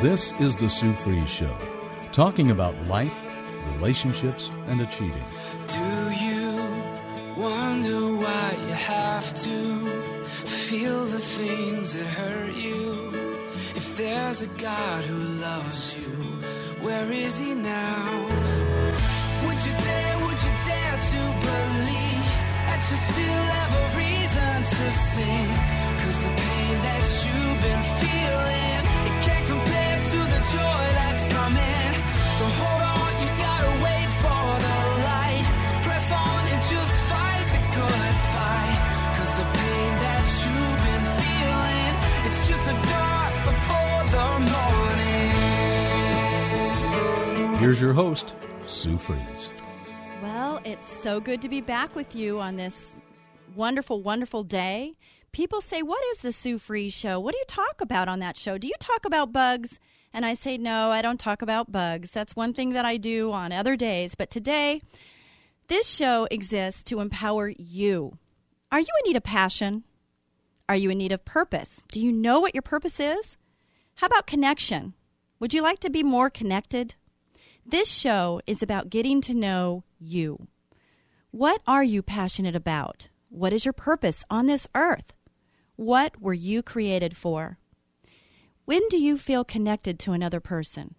This is the Sue Fries Show, talking about life, relationships, and achieving. Do you wonder why you have to feel the things that hurt you? If there's a God who loves you, where is he now? Would you dare to believe that you still have a reason to sing? 'Cause the pain that you've been feeling, it can't compare to the joy that's coming. So hold on, you gotta wait for the light. Press on and just fight the good fight. 'Cause the pain that you've been feeling, it's just the dark before the morning. Here's your host, Sue Fries. Well, it's so good to be back with you on this wonderful, wonderful day. People say, what is the Sue Fries Show? What do you talk about on that show? Do you talk about bugs? And I say, no, I don't talk about bugs. That's one thing that I do on other days. But today, this show exists to empower you. Are you in need of passion? Are you in need of purpose? Do you know what your purpose is? How about connection? Would you like to be more connected? This show is about getting to know you. What are you passionate about? What is your purpose on this earth? What were you created for? When do you feel connected to another person?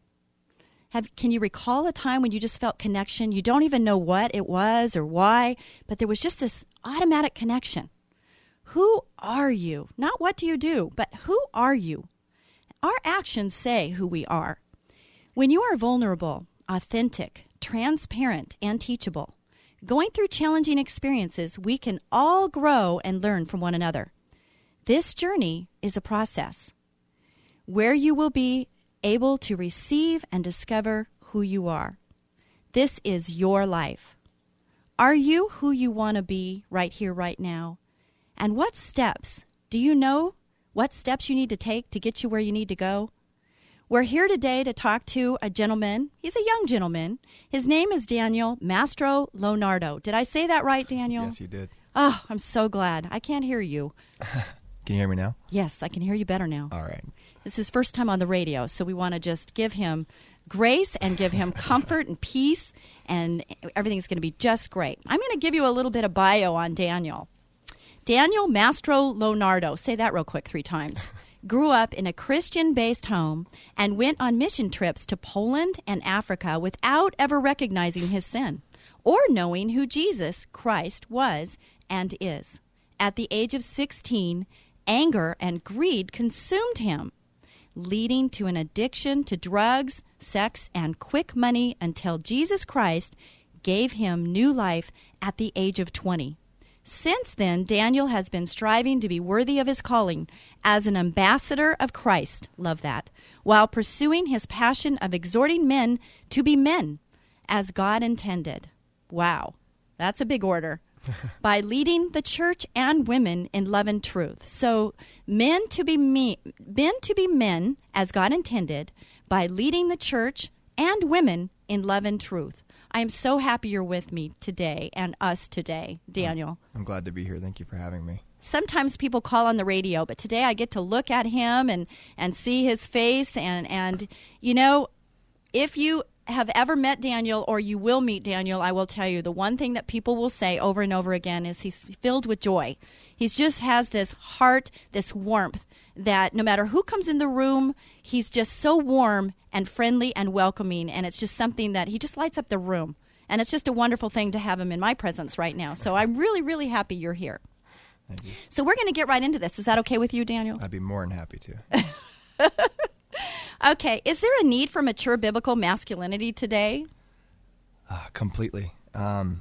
Can you recall a time when you just felt connection? You don't even know what it was or why, but there was just this automatic connection. Who are you? Not what do you do, but who are you? Our actions say who we are. When you are vulnerable, authentic, transparent, and teachable, going through challenging experiences, we can all grow and learn from one another. This journey is a process where you will be able to receive and discover who you are. This is your life. Are you who you want to be right here, right now? And what steps? Do you know what steps you need to take to get you where you need to go? We're here today to talk to a gentleman. He's a young gentleman. His name is Daniel Mastro Lonardo. Did I say that right, Daniel? Yes, you did. Oh, I'm so glad. I can't hear you. Can you hear me now? Yes, I can hear you better now. All right. This is his first time on the radio, so we want to just give him grace and give him comfort and peace, and everything's going to be just great. I'm going to give you a little bit of bio on Daniel. Daniel Mastro Lonardo, say that real quick 3 times, grew up in a Christian-based home and went on mission trips to Poland and Africa without ever recognizing his sin or knowing who Jesus Christ was and is. At the age of 16, anger and greed consumed him, leading to an addiction to drugs, sex, and quick money until Jesus Christ gave him new life at the age of 20. Since then, Daniel has been striving to be worthy of his calling as an ambassador of Christ, love that, while pursuing his passion of exhorting men to be men, as God intended. Wow, that's a big order. By leading the church and women in love and truth. So men to be men as God intended, by leading the church and women in love and truth. I am so happy you're with me today and us today, Daniel. I'm glad to be here. Thank you for having me. Sometimes people call on the radio, but today I get to look at him and see his face. And you know, if you have ever met Daniel or you will meet Daniel, I will tell you the one thing that people will say over and over again is he's filled with joy. He just has this heart, this warmth that no matter who comes in the room, he's just so warm and friendly and welcoming, and it's just something that he just lights up the room. And it's just a wonderful thing to have him in my presence right now. So I'm really, really happy you're here. Thank you. So we're going to get right into this. Is that okay with you, Daniel? I'd be more than happy to. Okay. Is there a need for mature biblical masculinity today? Completely. I've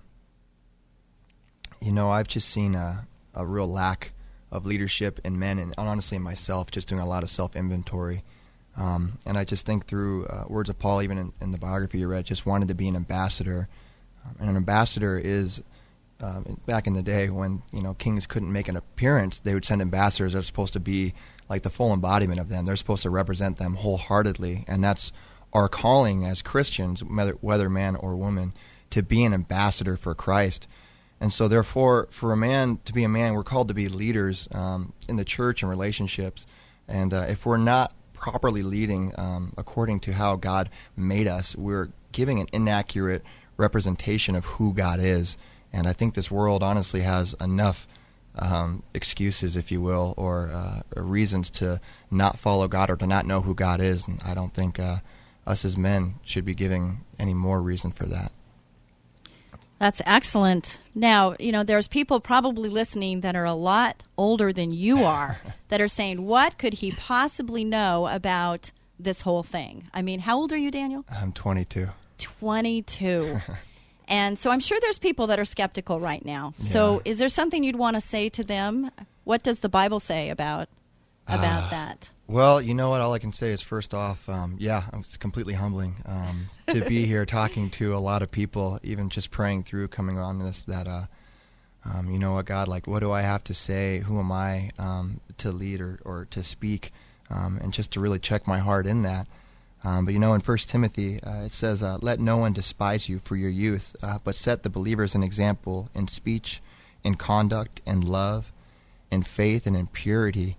just seen a real lack of leadership in men, and honestly in myself, just doing a lot of self-inventory. And I just think through words of Paul, even in the biography you read, just wanted to be an ambassador. And an ambassador is, back in the day when kings couldn't make an appearance, they would send ambassadors that are supposed to be like the full embodiment of them. They're supposed to represent them wholeheartedly, and that's our calling as Christians, whether man or woman, to be an ambassador for Christ. And so therefore, for a man to be a man, we're called to be leaders in the church and relationships. And if we're not properly leading according to how God made us, we're giving an inaccurate representation of who God is. And I think this world honestly has enough excuses, if you will, or reasons to not follow God or to not know who God is. And I don't think us as men should be giving any more reason for that. That's excellent. Now, there's people probably listening that are a lot older than you are that are saying, what could he possibly know about this whole thing? I mean, how old are you, Daniel? I'm 22. 22. And so I'm sure there's people that are skeptical right now. Yeah. So is there something you'd want to say to them? What does the Bible say about that? Well, you know what? All I can say is, first off, it's completely humbling to be here talking to a lot of people, even just praying through coming on this, that, you know what, God, like, what do I have to say? Who am I to lead or to speak? And just to really check my heart in that. But, in 1 Timothy, it says, let no one despise you for your youth, but set the believers an example in speech, in conduct, in love, in faith, and in purity.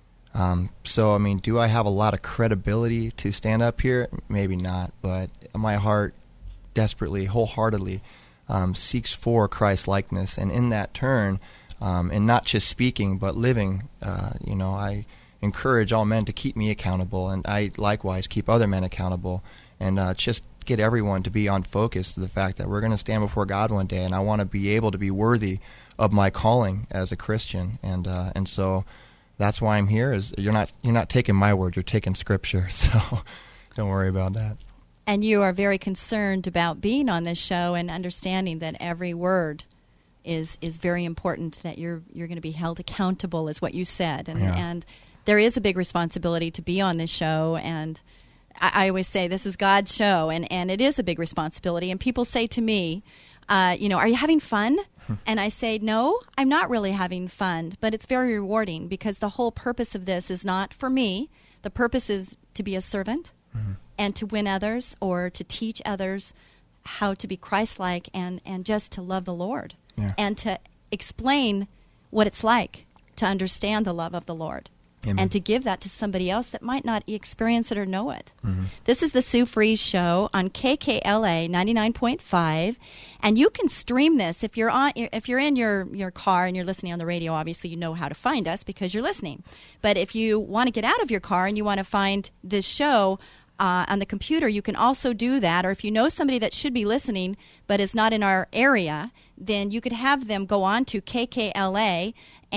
So, do I have a lot of credibility to stand up here? Maybe not, but my heart desperately, wholeheartedly seeks for Christ-likeness. And in that turn, and not just speaking, but living, I encourage all men to keep me accountable, and I likewise keep other men accountable, and just get everyone to be on focus to the fact that we're going to stand before God one day, and I want to be able to be worthy of my calling as a Christian. And so that's why I'm here. Is you're not taking my word, you're taking Scripture. So don't worry about that. And you are very concerned about being on this show and understanding that every word is very important, that you're going to be held accountable, is what you said. And there is a big responsibility to be on this show, and I always say this is God's show, and it is a big responsibility. And people say to me, are you having fun? And I say, no, I'm not really having fun, but it's very rewarding, because the whole purpose of this is not for me. The purpose is to be a servant and to win others, or to teach others how to be Christ-like and just to love the Lord and to explain what it's like to understand the love of the Lord. Amen. And to give that to somebody else that might not experience it or know it. Mm-hmm. This is the Sue Fries Show on KKLA 99.5, and you can stream this if you're in your car and you're listening on the radio. Obviously, you know how to find us because you're listening. But if you want to get out of your car and you want to find this show on the computer, you can also do that. Or if you know somebody that should be listening but is not in our area, then you could have them go on to KKLA.com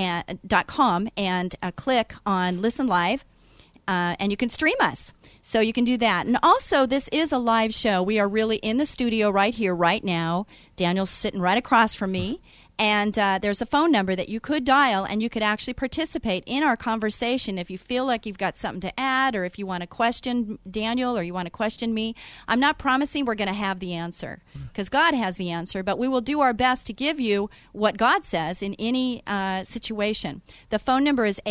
and click on Listen Live, and you can stream us. So you can do that. And also, this is a live show. We are really in the studio right here, right now. Daniel's sitting right across from me. And there's a phone number that you could dial, and you could actually participate in our conversation if you feel like you've got something to add, or if you want to question Daniel or you want to question me. I'm not promising we're going to have the answer, because God has the answer, but we will do our best to give you what God says in any situation. The phone number is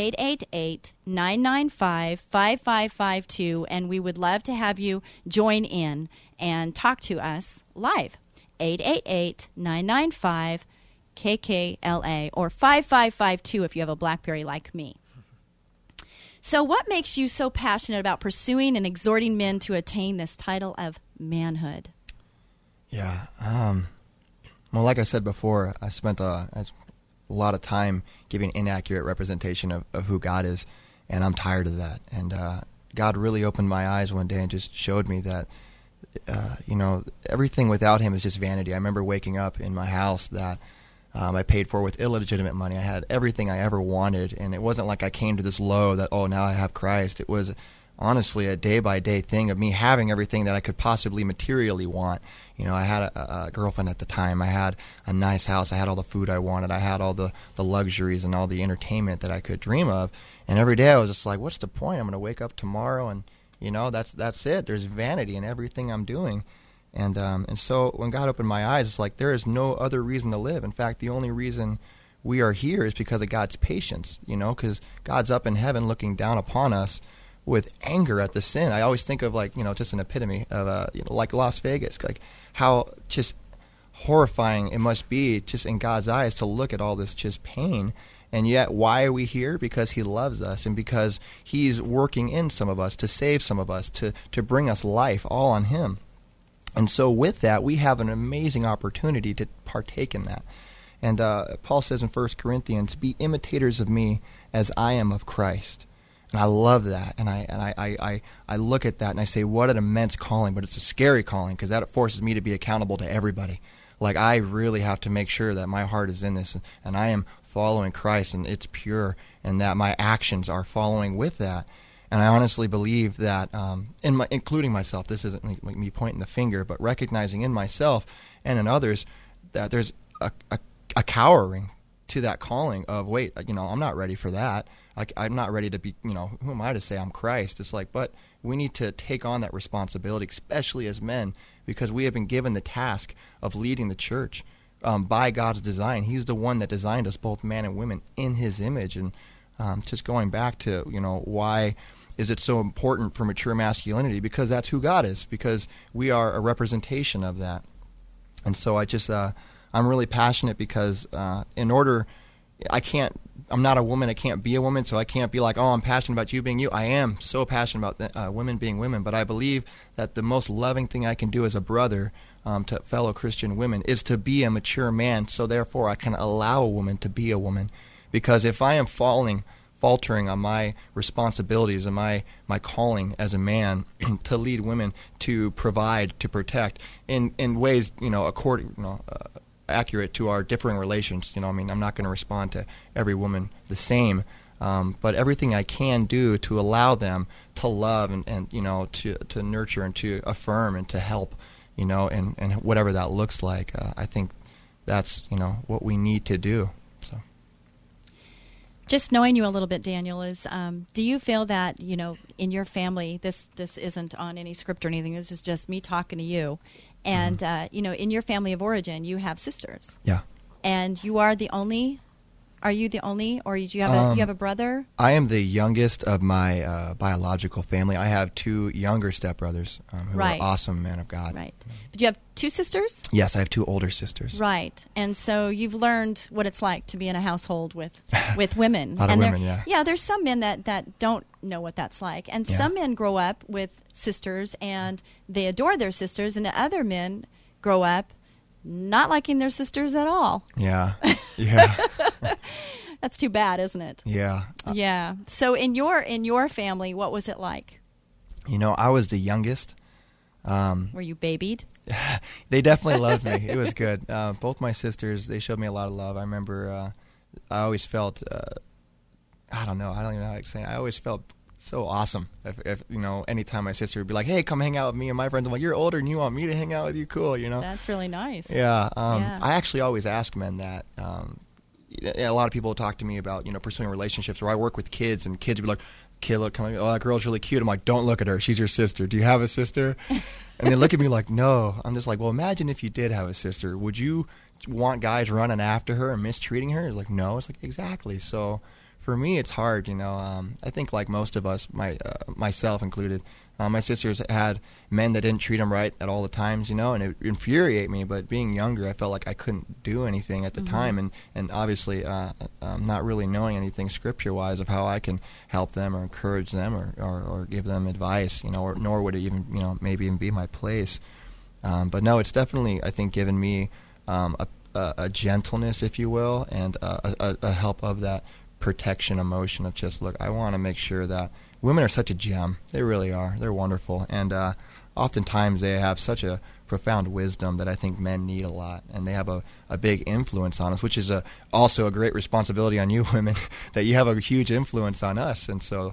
888-995-5552, and we would love to have you join in and talk to us live. 888-995-5552. KKLA, or 5552 if you have a BlackBerry like me. So what makes you so passionate about pursuing and exhorting men to attain this title of manhood? Yeah. Well, like I said before, I spent a lot of time giving inaccurate representation of who God is, and I'm tired of that. And God really opened my eyes one day and just showed me that, everything without Him is just vanity. I remember waking up in my house that I paid for with illegitimate money. I had everything I ever wanted, and it wasn't like I came to this low that, now I have Christ. It was honestly a day-by-day thing of me having everything that I could possibly materially want. I had a girlfriend at the time. I had a nice house. I had all the food I wanted. I had all the luxuries and all the entertainment that I could dream of. And every day I was just like, what's the point? I'm going to wake up tomorrow and, that's it. There's vanity in everything I'm doing. And so when God opened my eyes, it's like there is no other reason to live. In fact, the only reason we are here is because of God's patience, because God's up in heaven looking down upon us with anger at the sin. I always think of just an epitome of, like Las Vegas, like how just horrifying it must be just in God's eyes to look at all this just pain And yet, why are we here? Because he loves us, and because he's working in some of us to save some of us, to bring us life, all on him. And so with that, we have an amazing opportunity to partake in that. And Paul says in 1 Corinthians, be imitators of me as I am of Christ. And I love that. And I look at that and I say, what an immense calling, but it's a scary calling because that forces me to be accountable to everybody. Like, I really have to make sure that my heart is in this and I am following Christ and it's pure, and that my actions are following with that. And I honestly believe that, including myself, this isn't like me pointing the finger, but recognizing in myself and in others that there's a cowering to that calling of, wait, I'm not ready for that. I'm not ready to be, who am I to say I'm Christ? It's like, but we need to take on that responsibility, especially as men, because we have been given the task of leading the church by God's design. He's the one that designed us, both man and women, in his image. And just going back to, why is it so important for mature masculinity? Because that's who God is, because we are a representation of that. And so I'm really passionate because I'm not a woman, I can't be a woman, so I can't be like, oh, I'm passionate about you being you. I am so passionate about women being women, but I believe that the most loving thing I can do as a brother to fellow Christian women is to be a mature man, so therefore I can allow a woman to be a woman. Because if I am faltering on my responsibilities and my calling as a man to lead women, to provide, to protect in ways, accurate to our differing relations. I'm not going to respond to every woman the same, but everything I can do to allow them to love and to nurture and to affirm and to help, and whatever that looks like. I think that's, what we need to do. So, just knowing you a little bit, Daniel, is do you feel that, in your family, this isn't on any script or anything, this is just me talking to you, and, in your family of origin, you have sisters. Yeah. And you are the only, are you the only, or do you have a brother? I am the youngest of my biological family. I have two younger stepbrothers who are awesome men of God. Right. But you have two sisters? Yes, I have two older sisters. Right. And so you've learned what it's like to be in a household with women. A lot of women, yeah. Yeah, there's some men that don't know what that's like. And some men grow up with sisters and they adore their sisters, and other men grow up not liking their sisters at all. Yeah. Yeah. That's too bad, isn't it? Yeah. Yeah. So in your family, what was it like? I was the youngest. Were you babied? They definitely loved me. It was good. Both my sisters, they showed me a lot of love. I remember I always felt, I don't even know how to explain it. I always felt so awesome if anytime my sister would be like, hey, come hang out with me and my friends. I'm like, you're older and you want me to hang out with you? Cool, That's really nice. Yeah. I actually always ask men that. A lot of people talk to me about, pursuing relationships, or I work with kids, and kids would be like, kid, look, come on, oh, that girl's really cute. I'm like, don't look at her. She's your sister. Do you have a sister? And they look at me like, no. I'm just like, well, imagine if you did have a sister. Would you want guys running after her and mistreating her? It's like, no. It's like, exactly. So for me, it's hard, I think like most of us, myself included, my sisters had men that didn't treat them right at all the times, and it infuriated me. But being younger, I felt like I couldn't do anything at the time, and obviously not really knowing anything scripture-wise of how I can help them or encourage them or give them advice, nor would it even, maybe even be my place. But no, it's definitely, I think, given me a gentleness, if you will, and a help of that protection emotion of just, look, I want to make sure that women are such a gem. They really are. They're wonderful. And oftentimes they have such a profound wisdom that I think men need a lot. And they have a big influence on us, which is also a great responsibility on you women, that you have a huge influence on us. And so,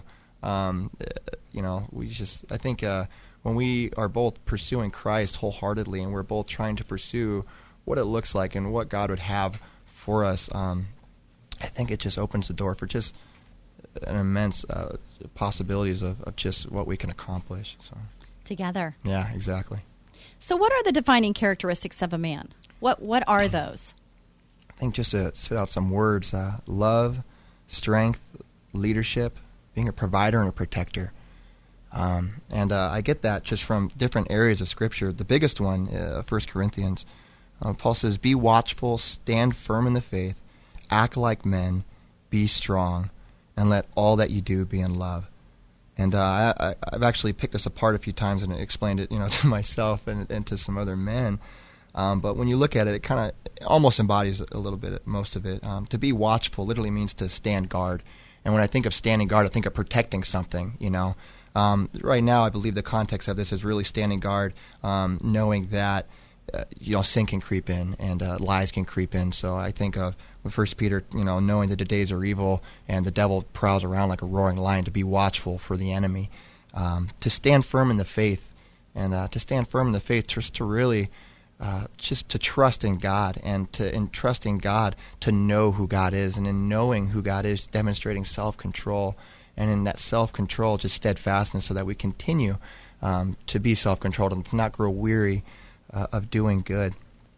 we just, I think when we are both pursuing Christ wholeheartedly and we're both trying to pursue what it looks like and what God would have for us, I think it just opens the door for just an immense possibilities of just what we can accomplish. So together. Yeah, exactly. So what are the defining characteristics of a man? What are those? I think just to spit out some words, love, strength, leadership, being a provider and a protector. And I get that just from different areas of Scripture. The biggest one, 1 Corinthians, Paul says, be watchful, stand firm in the faith, act like men, be strong, and let all that you do be in love. And I've actually picked this apart a few times and explained it, to myself and to some other men. But when you look at it, it kind of almost embodies a little bit, most of it. To be watchful literally means to stand guard. And when I think of standing guard, I think of protecting something, Right now, I believe the context of this is really standing guard, knowing that, sin can creep in and lies can creep in. So I think of 1 Peter, knowing that the days are evil and the devil prowls around like a roaring lion, to be watchful for the enemy, to stand firm in the faith, and to stand firm in the faith, just to really, just to trust in God, and in trusting God to know who God is, and in knowing who God is, demonstrating self-control, and in that self-control, just steadfastness, so that we continue to be self-controlled and to not grow weary of doing good.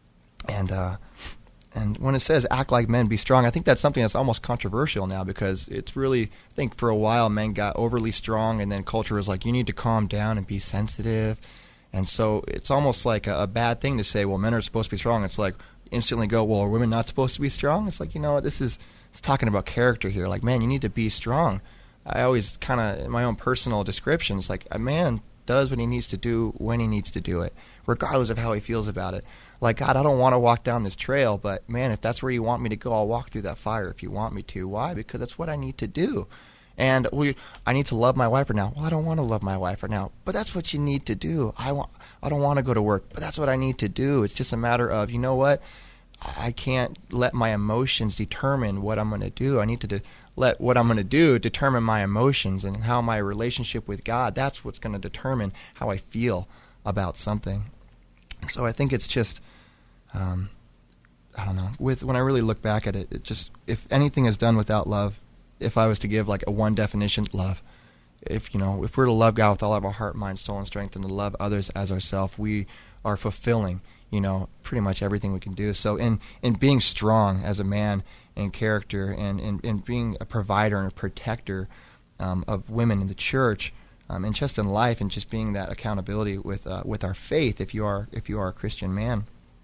And when it says act like men, be strong, I think that's something that's almost controversial now, because it's really, I think for a while men got overly strong, and then culture was like, you need to calm down and be sensitive. And so it's almost like a bad thing to say, well, men are supposed to be strong. It's like instantly go, well, are women not supposed to be strong? It's like, it's talking about character here. Like, man, you need to be strong. I always kind of, in my own personal descriptions, like a man does what he needs to do when he needs to do it, regardless of how he feels about it. Like, God, I don't want to walk down this trail, but man, if that's where you want me to go, I'll walk through that fire if you want me to. Why? Because that's what I need to do. And I need to love my wife right now. Well, I don't want to love my wife right now, but that's what you need to do. I don't want to go to work, but that's what I need to do. It's just a matter of, you know what? I can't let my emotions determine what I'm going to do. I need to let what I'm going to do determine my emotions, and how my relationship with God, that's what's going to determine how I feel about something. So I think it's just, I don't know, when I really look back at it, it just, if anything is done without love, if I was to give like a one definition, love. If we're to love God with all of our heart, mind, soul, and strength, and to love others as ourselves, we are fulfilling, pretty much everything we can do. So in being strong as a man in character, and in being a provider and a protector of women in the church, and just in life, and just being that accountability with our faith, if you are a Christian man,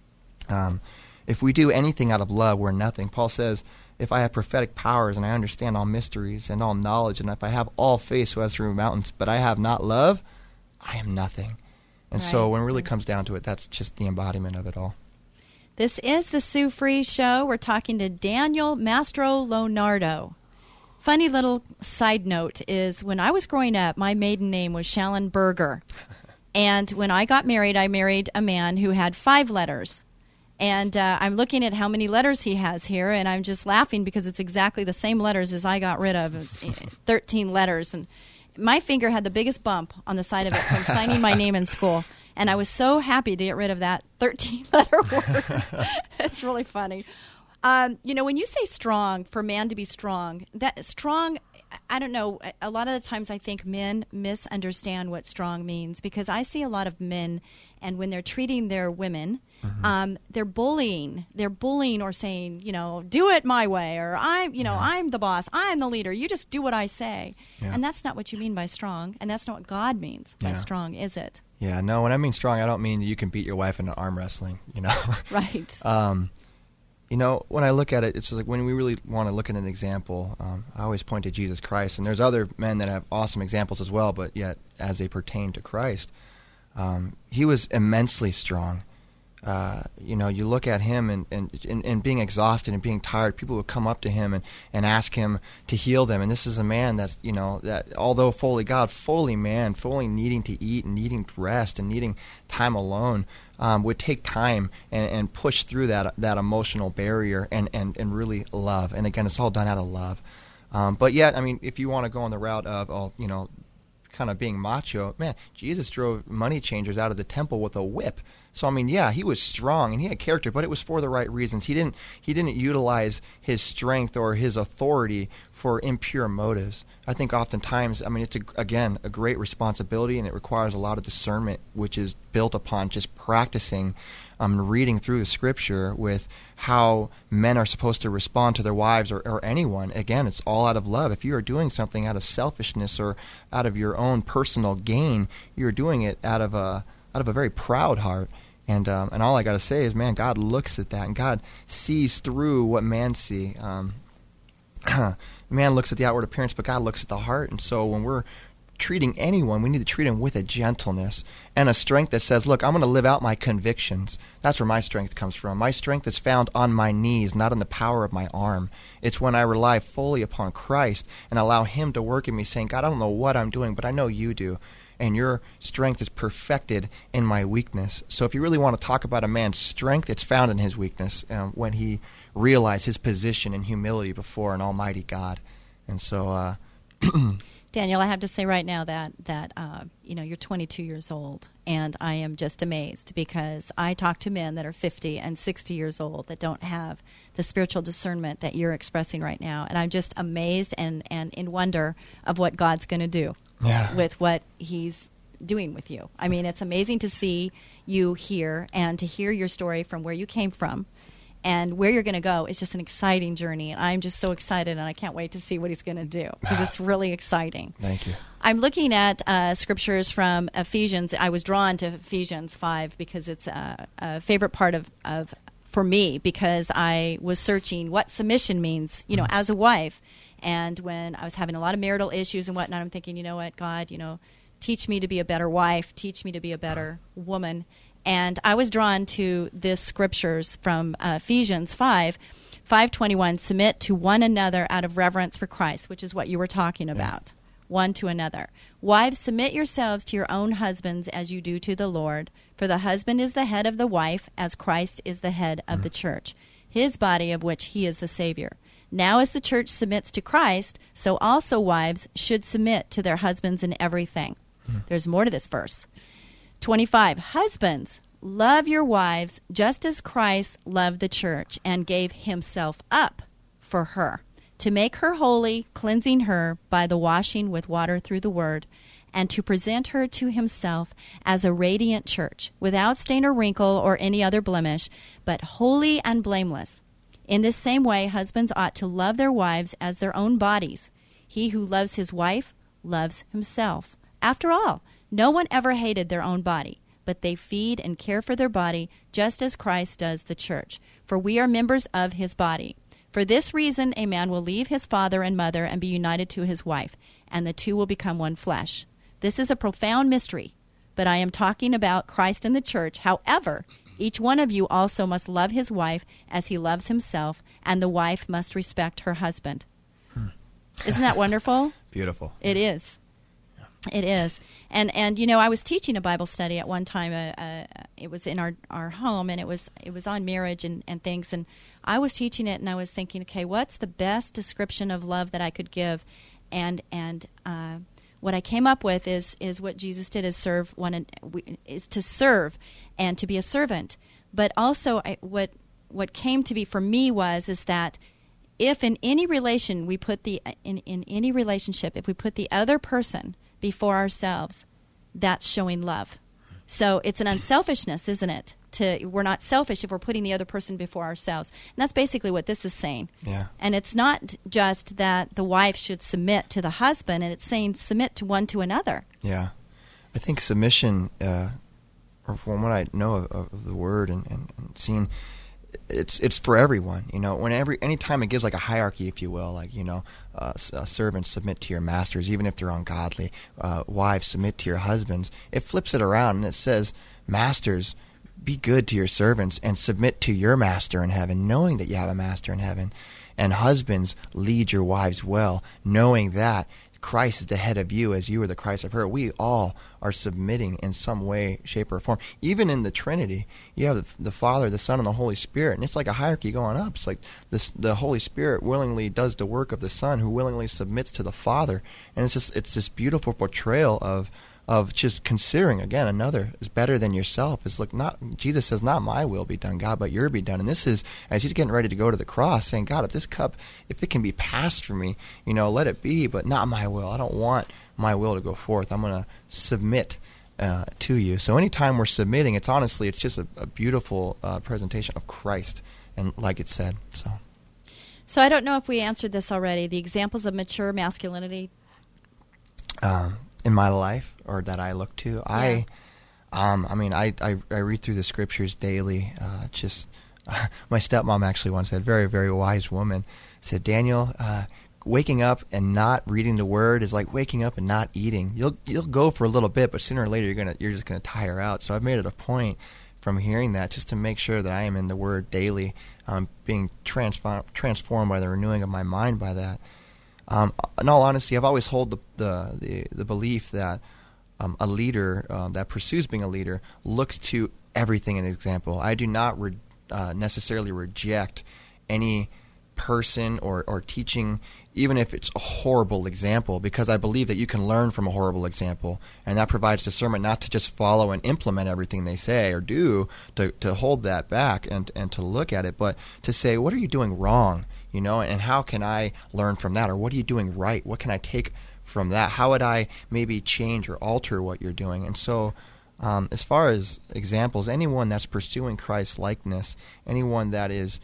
if we do anything out of love, we're nothing. Paul says, if I have prophetic powers, and I understand all mysteries and all knowledge, and if I have all faith so as to remove mountains, but I have not love, I am nothing. And right. So when it really comes down to it, that's just the embodiment of it all. This is the Sue Fries Show. We're talking to Daniel Mastro-Lonardo. Funny little side note is, when I was growing up, my maiden name was Schallenberger. And when I got married, I married a man who had 5 letters. And I'm looking at how many letters he has here, and I'm just laughing because it's exactly the same letters as I got rid of. It was 13 letters. And my finger had the biggest bump on the side of it from signing my name in school. And I was so happy to get rid of that 13-letter word. It's really funny. When you say strong, for man to be strong, that strong, I don't know, a lot of the times I think men misunderstand what strong means, because I see a lot of men, and when they're treating their women, they're bullying. They're bullying or saying, do it my way, or I'm the boss, I'm the leader, you just do what I say. Yeah. And that's not what you mean by strong, and that's not what God means by strong, is it? Yeah, no, when I mean strong, I don't mean you can beat your wife in arm wrestling, Right. When I look at it, it's like when we really want to look at an example, I always point to Jesus Christ. And there's other men that have awesome examples as well, but yet as they pertain to Christ, he was immensely strong. You look at him and being exhausted and being tired, people would come up to him and ask him to heal them. And this is a man that's, that although fully God, fully man, fully needing to eat and needing rest and needing time alone, would take time and push through that emotional barrier and really love. And again, it's all done out of love. But yet, if you want to go on the route of, kind of being macho, man, Jesus drove money changers out of the temple with a whip. So he was strong and he had character, but it was for the right reasons. He didn't utilize his strength or his authority for impure motives. I think oftentimes, it's a great responsibility, and it requires a lot of discernment, which is built upon just practicing reading through the Scripture with how men are supposed to respond to their wives or anyone. Again, it's all out of love. If you are doing something out of selfishness or out of your own personal gain, you're doing it out of a very proud heart. And all I got to say is, man, God looks at that, and God sees through what man see. man looks at the outward appearance, but God looks at the heart. And so when we're treating anyone, we need to treat them with a gentleness and a strength that says, look, I'm going to live out my convictions. That's where my strength comes from. My strength is found on my knees, not in the power of my arm. It's when I rely fully upon Christ and allow him to work in me, saying, God, I don't know what I'm doing, but I know you do. And your strength is perfected in my weakness. So if you really want to talk about a man's strength, it's found in his weakness when he realized his position in humility before an almighty God. And so... Daniel, I have to say right now that you're 22 years old, and I am just amazed because I talk to men that are 50 and 60 years old that don't have the spiritual discernment that you're expressing right now, and I'm just amazed and in wonder of what God's going to do with what he's doing with you. I mean, it's amazing to see you here and to hear your story from where you came from. And where you're going to go is just an exciting journey. And I'm just so excited, and I can't wait to see what he's going to do because it's really exciting. Thank you. I'm looking at scriptures from Ephesians. I was drawn to Ephesians 5 because it's a favorite part of for me because I was searching what submission means, as a wife. And when I was having a lot of marital issues and whatnot, I'm thinking, you know what, God, teach me to be a better wife, teach me to be a better woman. And I was drawn to this scriptures from Ephesians 5:21, submit to one another out of reverence for Christ, which is what you were talking about, one to another. Wives, submit yourselves to your own husbands as you do to the Lord, for the husband is the head of the wife, as Christ is the head of the church, his body of which he is the Savior. Now as the church submits to Christ, so also wives should submit to their husbands in everything. There's more to this verse. 25, husbands, love your wives just as Christ loved the church and gave himself up for her, to make her holy, cleansing her by the washing with water through the word, and to present her to himself as a radiant church, without stain or wrinkle or any other blemish, but holy and blameless. In this same way, husbands ought to love their wives as their own bodies. He who loves his wife loves himself. After all, no one ever hated their own body, but they feed and care for their body just as Christ does the church. For we are members of his body. For this reason, a man will leave his father and mother and be united to his wife, and the two will become one flesh. This is a profound mystery, but I am talking about Christ and the church. However, each one of you also must love his wife as he loves himself, and the wife must respect her husband. Isn't that wonderful? Beautiful. It is. It is. And I was teaching a Bible study at one time. It was in our home, and it was on marriage and things. And I was teaching it, and I was thinking, okay, what's the best description of love that I could give? And what I came up with is what Jesus did, is is to serve and to be a servant. But also, what came to be for me is that if in any relation we put in any relationship, if we put the other person before ourselves, that's showing love. So it's an unselfishness, isn't it? We're not selfish if we're putting the other person before ourselves. And that's basically what this is saying. Yeah. And it's not just that the wife should submit to the husband, and it's saying submit to one to another. Yeah. I think submission, or from what I know of the word and seeing, it's for everyone, anytime it gives like a hierarchy, if you will, like, servants submit to your masters, even if they're ungodly, wives submit to your husbands, it flips it around and it says, masters, be good to your servants and submit to your master in heaven, knowing that you have a master in heaven, and husbands, lead your wives well, knowing that Christ is the head of you as you are the Christ of her. We all are submitting in some way, shape, or form. Even in the Trinity, you have the Father, the Son, and the Holy Spirit, and it's like a hierarchy going up. It's like the Holy Spirit willingly does the work of the Son, who willingly submits to the Father, and it's this beautiful portrayal of just considering, again, another is better than yourself. It's Jesus says, not my will be done, God, but your be done. And this is, as he's getting ready to go to the cross, saying, God, if this cup, if it can be passed for me, let it be, but not my will. I don't want my will to go forth. I'm going to submit to you. So anytime we're submitting, it's just a beautiful presentation of Christ, and like it said. So I don't know if we answered this already. The examples of mature masculinity. In my life, or that I look to, I read through the scriptures daily, just My stepmom actually once said, very, very wise woman, said, Daniel, waking up and not reading the Word is like waking up and not eating. You'll go for a little bit, but sooner or later you're just gonna tire out. So I've made it a point from hearing that just to make sure that I am in the Word daily, being transformed by the renewing of my mind by that. In all honesty, I've always held the belief that a leader that pursues being a leader looks to everything in an example. I do not necessarily reject any person or teaching, even if it's a horrible example, because I believe that you can learn from a horrible example, and that provides discernment not to just follow and implement everything they say or do, to hold that back and to look at it, but to say, what are you doing wrong, and how can I learn from that, or what are you doing right? What can I take from that? How would I maybe change or alter what you're doing? And so as far as examples, anyone that's pursuing Christ's likeness, anyone that is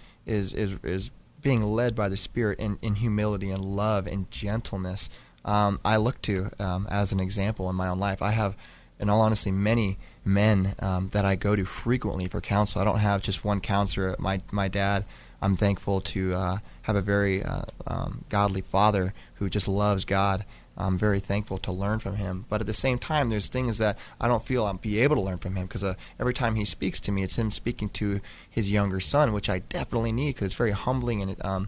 being led by the Spirit in humility and love and gentleness, I look to as an example in my own life. I have, in all honesty, many men that I go to frequently for counsel. I don't have just one counselor. My dad, I'm thankful to have a very godly father who just loves God. I'm very thankful to learn from him. But at the same time, there's things that I don't feel I'll be able to learn from him, because every time he speaks to me, it's him speaking to his younger son, which I definitely need, because it's very humbling, and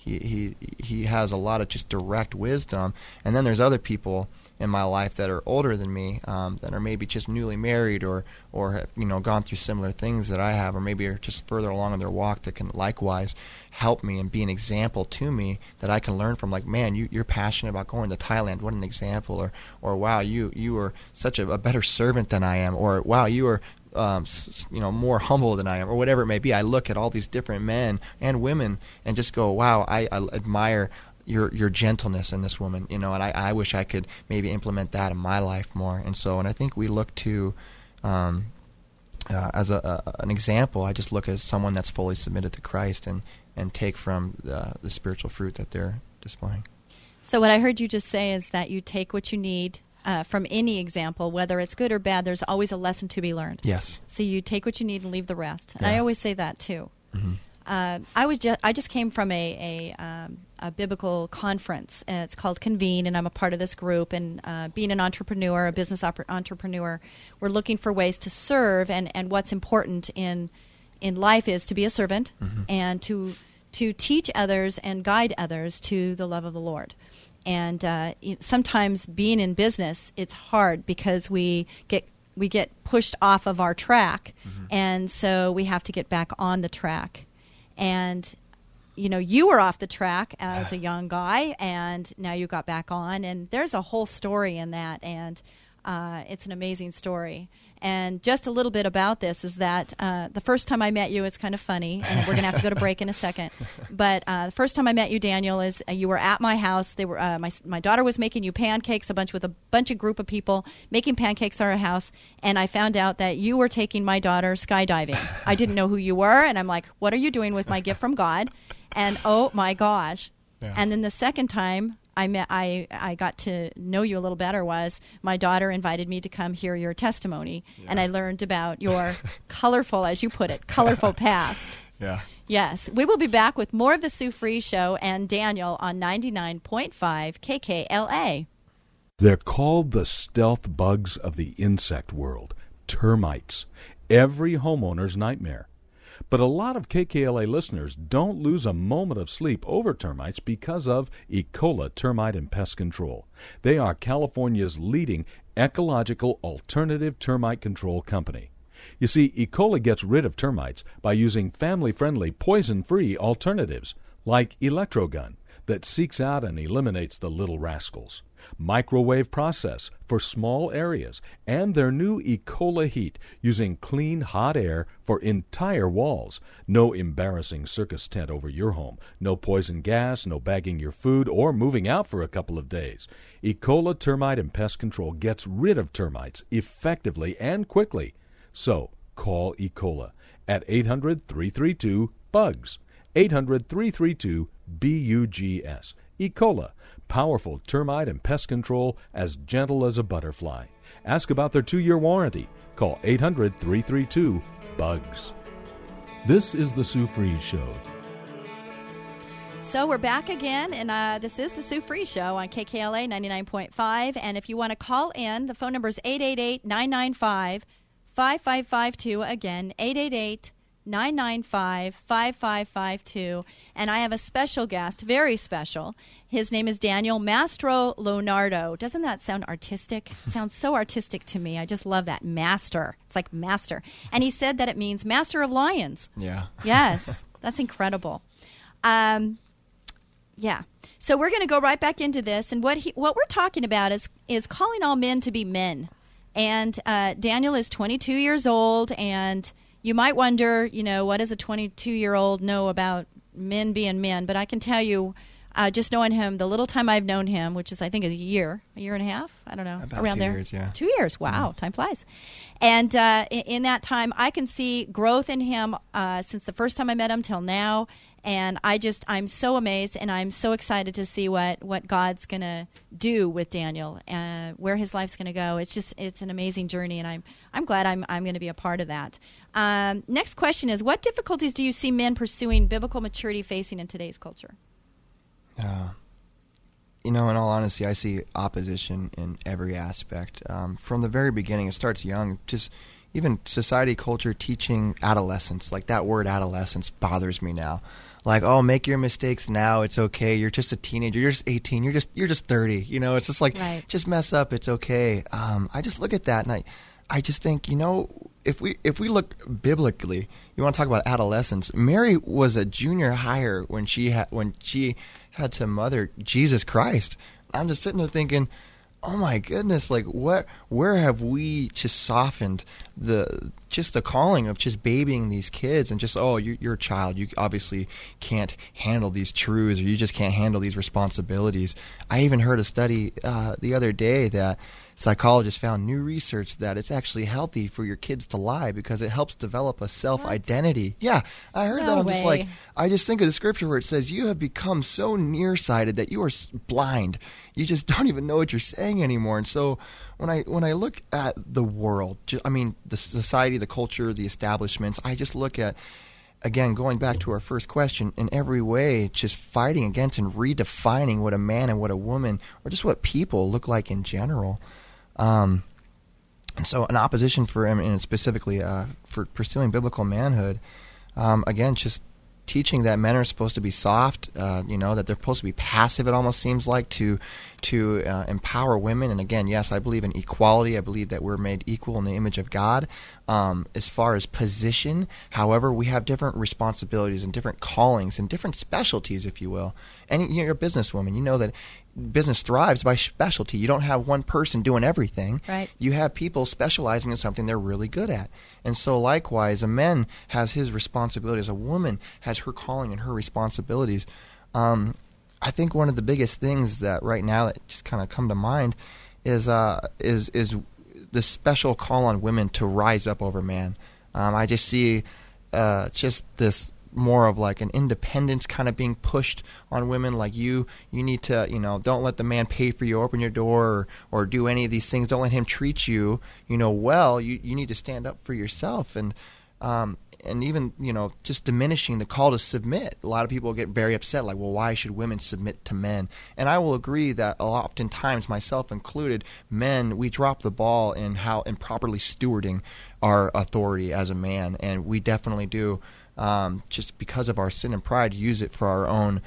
he has a lot of just direct wisdom. And then there's other people in my life that are older than me, that are maybe just newly married or have gone through similar things that I have, or maybe are just further along in their walk, that can likewise help me and be an example to me that I can learn from. Like, man, you're passionate about going to Thailand. What an example! Or wow, you are such a better servant than I am. Or wow, you are more humble than I am, or whatever it may be. I look at all these different men and women and just go, wow, I admire your gentleness in this woman, and I wish I could maybe implement that in my life more. And I think we look to, as an example, I just look at someone that's fully submitted to Christ and take from the spiritual fruit that they're displaying. So what I heard you just say is that you take what you need from any example, whether it's good or bad. There's always a lesson to be learned. Yes. So you take what you need and leave the rest. Yeah. And I always say that too. Mm-hmm. I just came from a biblical conference. It's called Convene, and I'm a part of this group. And being an entrepreneur, a business entrepreneur, we're looking for ways to serve. And what's important in life is to be a servant, mm-hmm. and to teach others and guide others to the love of the Lord. And sometimes being in business, it's hard because we get pushed off of our track, mm-hmm. and so we have to get back on the track. And, you were off the track as a young guy, and now you got back on. And there's a whole story in that, and it's an amazing story. And just a little bit about this is that the first time I met you, it's kind of funny, and we're going to have to go to break in a second. But the first time I met you, Daniel, is you were at my house. They were my daughter was making you pancakes, with a bunch of group of people making pancakes at our house, and I found out that you were taking my daughter skydiving. I didn't know who you were, and I'm like, what are you doing with my gift from God? And oh my gosh. Yeah. And then the second time I got to know you a little better was my daughter invited me to come hear your testimony, yeah. And I learned about your colorful, as you put it, colorful past. Yeah. Yes. We will be back with more of the Sue Fries Show and Daniel on 99.5 KKLA. They're called the stealth bugs of the insect world, termites, every homeowner's nightmare. But a lot of KKLA listeners don't lose a moment of sleep over termites because of Ecola Termite and Pest Control. They are California's leading ecological alternative termite control company. You see, Ecola gets rid of termites by using family-friendly, poison-free alternatives, like Electrogun, that seeks out and eliminates the little rascals, microwave process for small areas, and their new Ecola Heat, using clean, hot air for entire walls. No embarrassing circus tent over your home. No poison gas, no bagging your food, or moving out for a couple of days. Ecola Termite and Pest Control gets rid of termites effectively and quickly. So, call Ecola at 800-332-BUGS. 800-332-BUGS. Ecola, powerful termite and pest control as gentle as a butterfly. Ask about their 2-year warranty. Call 800-332-BUGS. This is the Sue Fries Show. So we're back again, and this is the Sue Fries Show on KKLA 99.5. And if you want to call in, the phone number is 888-995-5552. Again, 888-995-5552. And I have a special guest, very special. His name is Daniel Mastro Leonardo. Doesn't that sound artistic? It sounds so artistic to me. I just love that. Master. It's like master. And he said that it means master of lions. Yeah. Yes. That's incredible. Yeah. So we're going to go right back into this. And what we're talking about is calling all men to be men. And Daniel is 22 years old, and you might wonder, what does a 22-year-old know about men being men? But I can tell you, just knowing him, the little time I've known him, which is, I think, a year and a half, I don't know, about around 2 there. years, yeah. 2 years, wow, time flies. And in that time, I can see growth in him since the first time I met him till now. And I'm so amazed, and I'm so excited to see what God's going to do with Daniel, where his life's going to go. It's an amazing journey, and I'm glad I'm going to be a part of that. Next question is, what difficulties do you see men pursuing biblical maturity facing in today's culture? In all honesty, I see opposition in every aspect. From the very beginning, it starts young. Just even society, culture, teaching adolescence. Like that word adolescence bothers me now. Like, oh, make your mistakes now. It's okay. You're just a teenager. You're just 18. You're just 30. It's just like, right. Just mess up. It's okay. I just look at that and I just think, if we look biblically, you want to talk about adolescence. Mary was a junior higher when she had to mother Jesus Christ. I'm just sitting there thinking, oh my goodness, like where have we just softened the calling of just babying these kids and just, oh, you're a child, you obviously can't handle these truths, or you just can't handle these responsibilities. I even heard a study the other day that psychologists found new research that it's actually healthy for your kids to lie because it helps develop a self-identity. What? Yeah, I heard that. I'm just like, I just think of the scripture where it says, you have become so nearsighted that you are blind. You just don't even know what you're saying anymore. And so when I look at the world, the society, the culture, the establishments, I just look at, again, going back to our first question, in every way, just fighting against and redefining what a man and what a woman, or just what people look like in general. And so an opposition for him, and specifically for pursuing biblical manhood, again, just teaching that men are supposed to be soft, that they're supposed to be passive, it almost seems like, to empower women. And again, yes, I believe in equality. I believe that we're made equal in the image of God. As far as position, however, we have different responsibilities and different callings and different specialties, if you will. And you're a businesswoman. You know that business thrives by specialty. You don't have one person doing everything. Right. You have people specializing in something they're really good at. And so likewise, a man has his responsibilities. A woman has her calling and her responsibilities. I think one of the biggest things that right now that just kind of come to mind is the special call on women to rise up over man. I just see just this more of like an independence kind of being pushed on women, like you need to, don't let the man pay for you, open your door, or do any of these things. Don't let him treat you, well. You need to stand up for yourself, and even, just diminishing the call to submit. A lot of people get very upset, like, well, why should women submit to men? And I will agree that oftentimes, myself included, men, we drop the ball in properly stewarding our authority as a man, and we definitely do. Just because of our sin and pride, use it for our own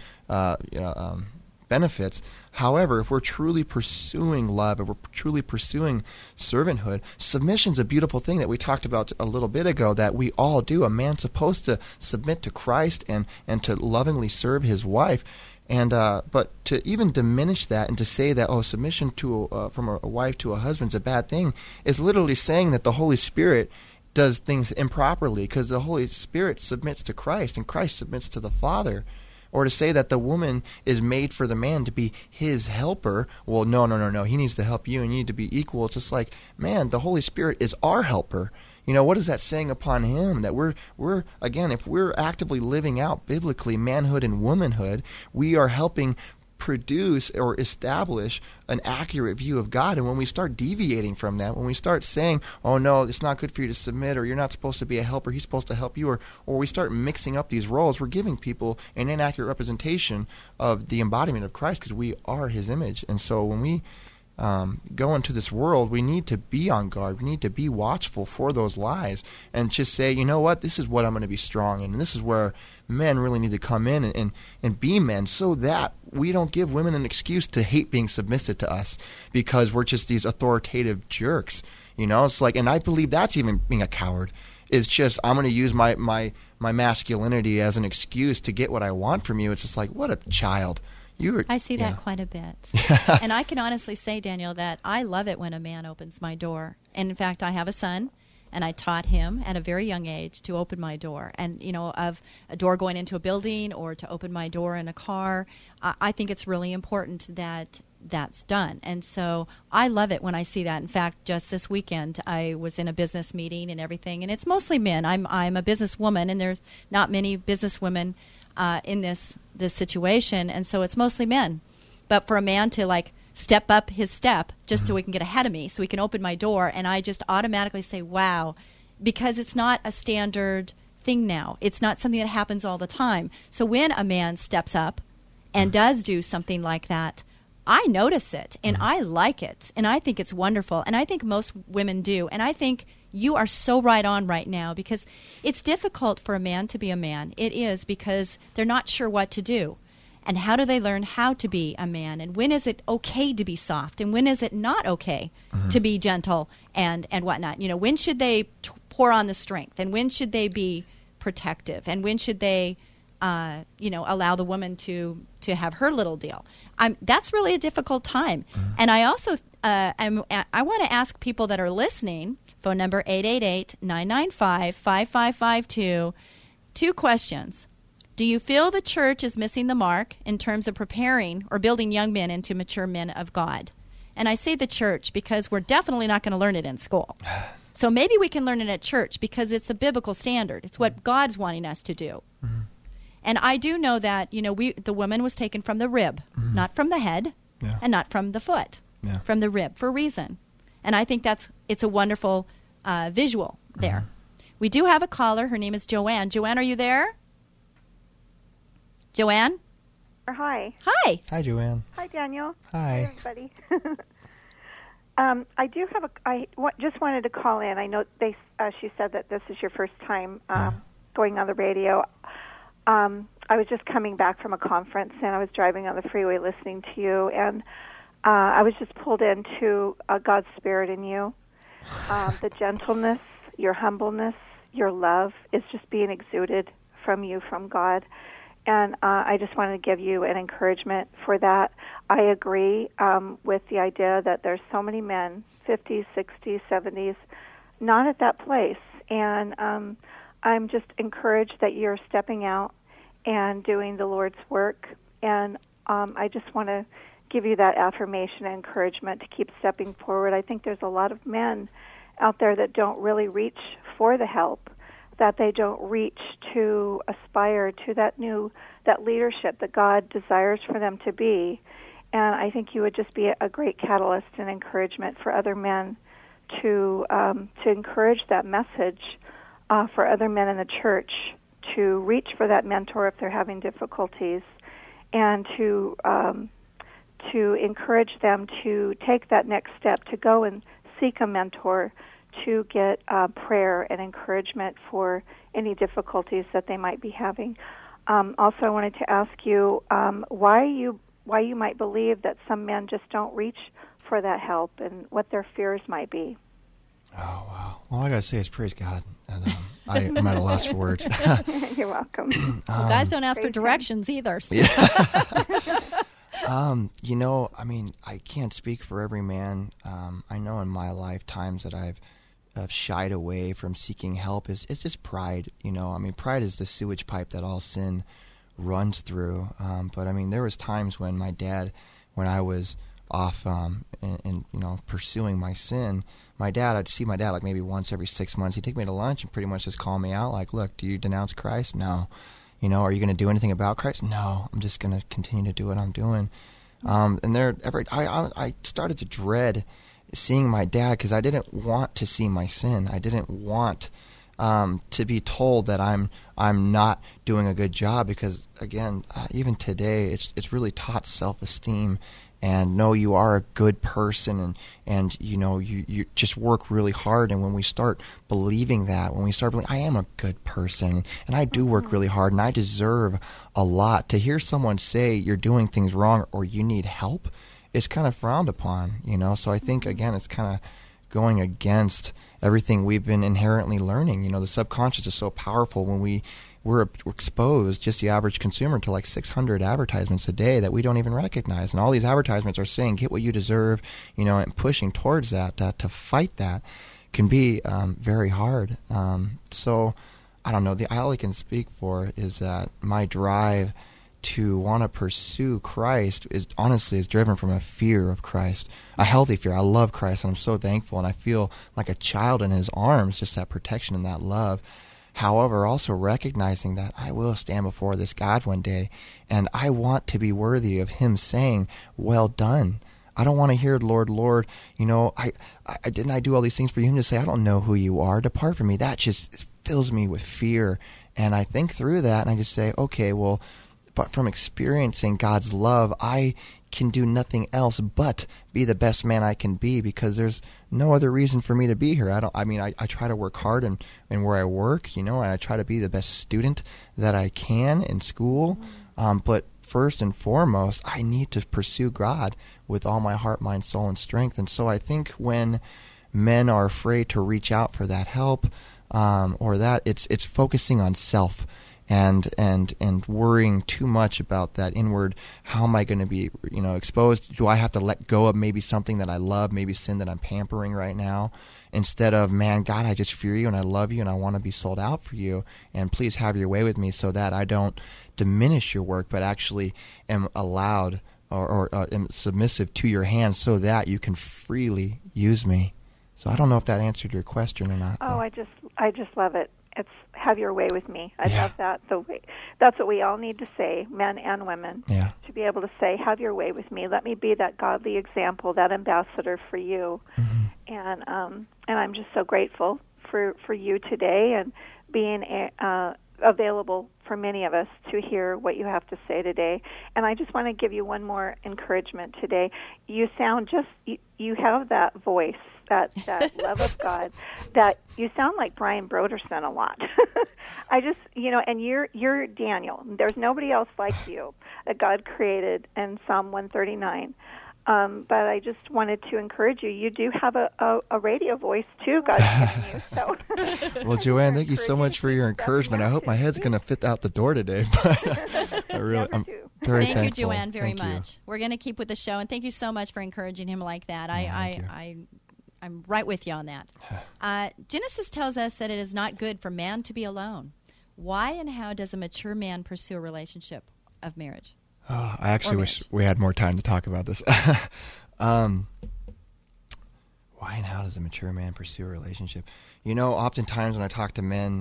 benefits. However, if we're truly pursuing love, if we're truly pursuing servanthood, submission's a beautiful thing that we talked about a little bit ago, that we all do. A man's supposed to submit to Christ and to lovingly serve his wife. And but to even diminish that and to say that, submission to from a wife to a husband's a bad thing, is literally saying that the Holy Spirit does things improperly, because the Holy Spirit submits to Christ and Christ submits to the Father. Or to say that the woman is made for the man to be his helper, well, no, he needs to help you and you need to be equal. It's just like, man, the Holy Spirit is our helper. What is that saying upon him? That we're again, if we're actively living out biblically manhood and womanhood, we are helping produce or establish an accurate view of God. And when we start deviating from that, when we start saying, oh no, it's not good for you to submit, or you're not supposed to be a helper, he's supposed to help you, or we start mixing up these roles, we're giving people an inaccurate representation of the embodiment of Christ, because we are his image. And so when we go into this world, we need to be on guard. We need to be watchful for those lies and just say, you know what, this is what I'm going to be strong in. And this is where men really need to come in and be men, so that we don't give women an excuse to hate being submissive to us because we're just these authoritative jerks. It's like, and I believe that's even being a coward. It's just, I'm going to use my masculinity as an excuse to get what I want from you. It's just like, what a child. I see that quite a bit. And I can honestly say, Daniel, that I love it when a man opens my door. And in fact, I have a son, and I taught him at a very young age to open my door. And, of a door going into a building or to open my door in a car, I think it's really important that that's done. And so I love it when I see that. In fact, just this weekend, I was in a business meeting and everything, and it's mostly men. I'm a businesswoman, and there's not many businesswomen in this situation, and so it's mostly men. But for a man to step up his step just so he can get ahead of me, so he can open my door, and I just automatically say, wow, because it's not a standard thing now. It's not something that happens all the time. So when a man steps up and does do something like that, I notice it, and I like it, and I think it's wonderful, and I think most women do, and I think you are so right on right now, because it's difficult for a man to be a man. It is, because they're not sure what to do. And how do they learn how to be a man? And when is it okay to be soft? And when is it not okay to be gentle and whatnot? When should they pour on the strength? And when should they be protective? And when should they, allow the woman to have her little deal? That's really a difficult time. And I also, I want to ask people that are listening, phone number 888-995-5552, 2 questions. Do you feel the church is missing the mark in terms of preparing or building young men into mature men of God? And I say the church because we're definitely not going to learn it in school. So maybe we can learn it at church because it's the biblical standard. It's what God's wanting us to do. And I do know that, the woman was taken from the rib, not from the head, and not from the foot, from the rib, for a reason. And I think it's a wonderful visual there. We do have a caller. Her name is Joanne. Joanne, are you there? Joanne? Hi. Hi. Hi, Joanne. Hi, Daniel. Hi. Everybody. I do have just wanted to call in. I know she said that this is your first time going on the radio. I was just coming back from a conference, and I was driving on the freeway listening to you, and I was just pulled into God's Spirit in you. The gentleness, your humbleness, your love is just being exuded from you, from God. And I just wanted to give you an encouragement for that. I agree with the idea that there's so many men, 50s, 60s, 70s, not at that place. And I'm just encouraged that you're stepping out and doing the Lord's work. And I just want to give you that affirmation and encouragement to keep stepping forward. I think there's a lot of men out there that don't really reach for the help, that they don't reach to aspire to that leadership that God desires for them to be. And I think you would just be a great catalyst and encouragement for other men to encourage that message for other men in the church to reach for that mentor if they're having difficulties, and to encourage them to take that next step, to go and seek a mentor, to get prayer and encouragement for any difficulties that they might be having. Also, I wanted to ask you why you might believe that some men just don't reach for that help, and what their fears might be. Oh, wow. All I got to say is praise God. And I'm at a loss for words. You're welcome. Guys don't ask for directions either. So. Yeah. I can't speak for every man. I know in my lifetimes that I've shied away from seeking help. It's just pride. Pride is the sewage pipe that all sin runs through. But there was times when my dad, when I was off and pursuing my sin, I'd see my dad like maybe once every 6 months. He'd take me to lunch and pretty much just call me out like, look, do you denounce Christ? No. You know, are you going to do anything about Christ? No, I'm just going to continue to do what I'm doing. And I started to dread seeing my dad because I didn't want to see my sin. I didn't want to be told that I'm not doing a good job, because again, even today, it's really taught self-esteem. And no, you are a good person, and you know, you just work really hard. And when we start believing that, when we start believing, I am a good person, and I do work really hard, and I deserve a lot, to hear someone say you're doing things wrong or you need help is kind of frowned upon, you know. So I think, again, it's kind of going against everything we've been inherently learning. You know, the subconscious is so powerful. When we're exposed, just the average consumer, to like 600 advertisements a day that we don't even recognize. And all these advertisements are saying, get what you deserve, you know, and pushing towards that. To fight that can be very hard. So I don't know. All I can speak for is that my drive to want to pursue Christ is driven from a fear of Christ, a healthy fear. I love Christ, and I'm so thankful, and I feel like a child in his arms, just that protection and that love. However, also recognizing that I will stand before this God one day, and I want to be worthy of him saying, well done. I don't want to hear, Lord, Lord, you know, I didn't I do all these things for you? Him to say, I don't know who you are. Depart from me. That just fills me with fear. And I think through that, and I just say, okay, well, but from experiencing God's love, I can do nothing else but be the best man I can be, because there's no other reason for me to be here. I try to work hard in where I work, you know, and I try to be the best student that I can in school. But first and foremost, I need to pursue God with all my heart, mind, soul, and strength. And so I think when men are afraid to reach out for that help, or that it's focusing on self, and worrying too much about that inward, how am I going to be, you know, exposed? Do I have to let go of maybe something that I love, maybe sin that I'm pampering right now, instead of, man, God, I just fear you and I love you and I want to be sold out for you, and please have your way with me so that I don't diminish your work, but actually am allowed or am submissive to your hands so that you can freely use me. So I don't know if that answered your question or not. Oh, I just love it. It's have your way with me. I love that. That's what we all need to say, men and women, to be able to say, have your way with me. Let me be that godly example, that ambassador for you. And I'm just so grateful for you today, and being available for many of us to hear what you have to say today. And I just want to give you one more encouragement today. You sound you have that voice, that love of God, that you sound like Brian Broderson a lot. I just, you know, and you're Daniel. There's nobody else like you that God created in Psalm 139. But I just wanted to encourage you. You do have a radio voice, too, God's given you. So. Well, Joanne, thank you so much for your encouragement. I hope my head's going to fit out the door today. But I'm very thank thankful. You, Joanne, very much. We're going to keep with the show, and thank you so much for encouraging him like that. I'm right with you on that. Genesis tells us that it is not good for man to be alone. Why and how does a mature man pursue a relationship of marriage? Oh, I actually wish we had more time to talk about this. Why and how does a mature man pursue a relationship? You know, oftentimes when I talk to men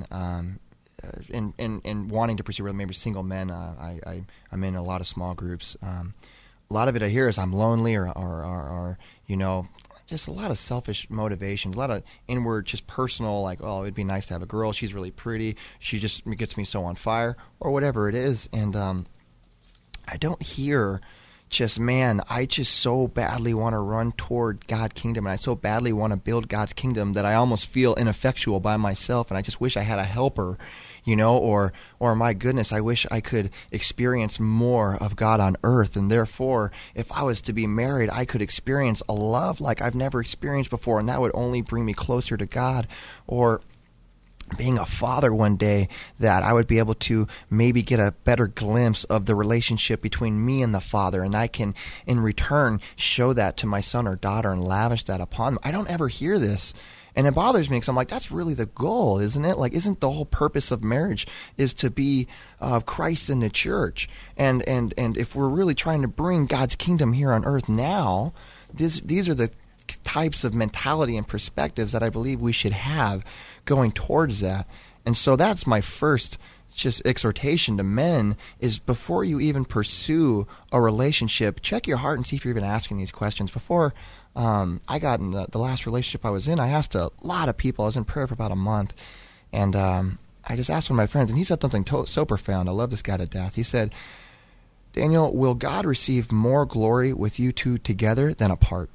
in wanting to pursue, maybe single men, I'm in a lot of small groups. A lot of it I hear is I'm lonely or you know, just a lot of selfish motivations, a lot of inward, just personal, like, oh, it'd be nice to have a girl. She's really pretty. She just gets me so on fire, or whatever it is. And I don't hear just, man, I just so badly want to run toward God's kingdom, and I so badly want to build God's kingdom that I almost feel ineffectual by myself, and I just wish I had a helper, you know, or my goodness, I wish I could experience more of God on earth, and therefore, if I was to be married, I could experience a love like I've never experienced before, and that would only bring me closer to God. Or being a father one day, that I would be able to maybe get a better glimpse of the relationship between me and the Father, and I can, in return, show that to my son or daughter and lavish that upon them. I don't ever hear this. And it bothers me because I'm like, that's really the goal, isn't it? Like, isn't the whole purpose of marriage is to be Christ in the church? And if we're really trying to bring God's kingdom here on earth now, these are the types of mentality and perspectives that I believe we should have going towards that. And so that's my first just exhortation to men is before you even pursue a relationship, check your heart and see if you're even asking these questions. Before I got in the last relationship I was in, I asked a lot of people. I was in prayer for about a month, and I just asked one of my friends, and he said something so profound. I love this guy to death. He said, Daniel, will God receive more glory with you two together than apart?